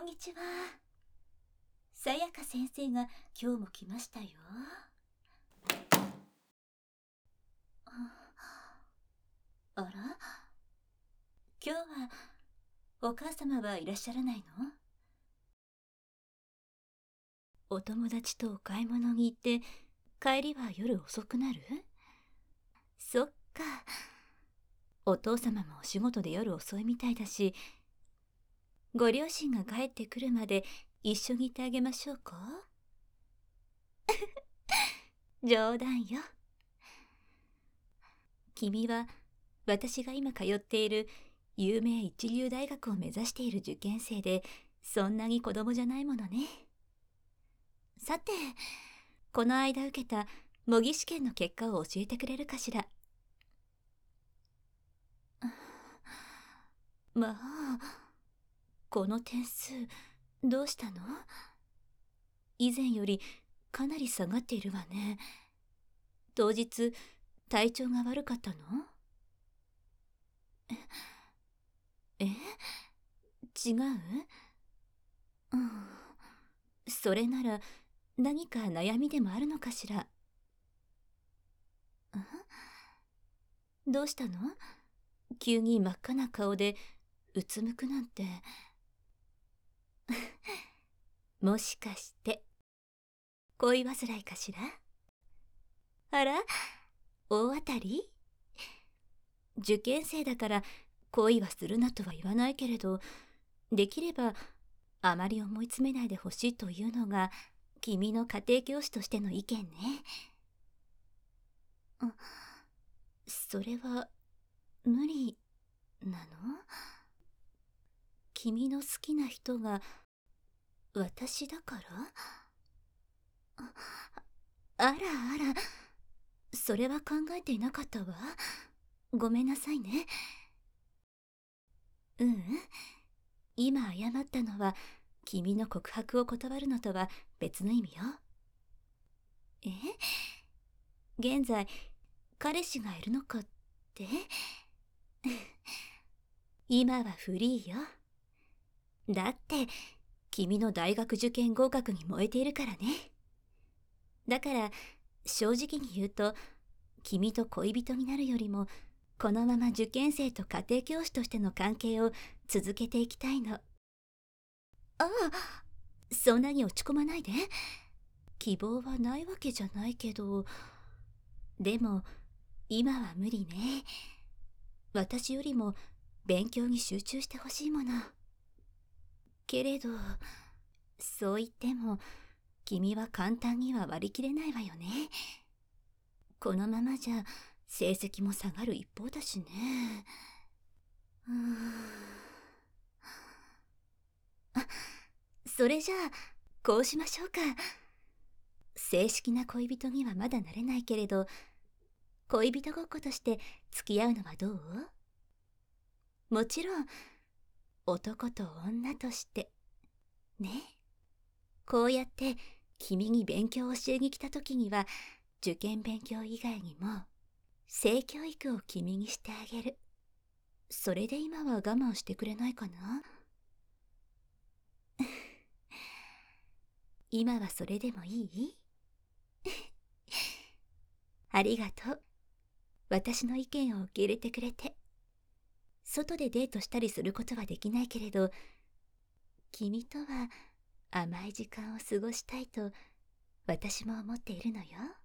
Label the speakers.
Speaker 1: んにちは。さやか先生が今日も来ましたよ。あら、今日はお母様はいらっしゃらないの？お友達とお買い物に行って帰りは夜遅くなる？そっか。お父様もお仕事で夜遅いみたいだし、ご両親が帰ってくるまで一緒にいてあげましょうか？冗談よ。君は私が今通っている有名一流大学を目指している受験生で、そんなに子供じゃないものね。さて、この間受けた模擬試験の結果を教えてくれるかしら？まあ、この点数どうしたの？以前よりかなり下がっているわね。当日体調が悪かったの？え、違う？それなら何か悩みでもあるのかしら？どうしたの？急に真っ赤な顔でうつむくなんて。もしかして恋煩いかしら？あら、大当たり？受験生だから恋はするなとは言わないけれど、できればあまり思い詰めないでほしいというのが君の家庭教師としての意見ね。それは無理なの？君の好きな人が私だから？あらあら、それは考えていなかったわ。ごめんなさいね。今謝ったのは君の告白を断るのとは別の意味よ。現在彼氏がいるのかって？今はフリーよ。だって君の大学受験合格に燃えているからね。だから正直に言うと、君と恋人になるよりもこのまま受験生と家庭教師としての関係を続けていきたいの。そんなに落ち込まないで。希望はないわけじゃないけど、でも今は無理ね。私よりも勉強に集中してほしいもの。けれどそう言っても君は簡単には割り切れないわよね。このままじゃ成績も下がる一方だしね。それじゃあこうしましょうか。正式な恋人にはまだなれないけれど、恋人ごっことして付き合うのはどう？もちろん男と女としてね。こうやって君に勉強を教えに来た時には、受験勉強以外にも性教育を君にしてあげる。それで今は我慢してくれないかな？今はそれでもいい？ありがとう。私の意見を受け入れてくれて。外でデートしたりすることはできないけれど、君とは甘い時間を過ごしたいと私も思っているのよ。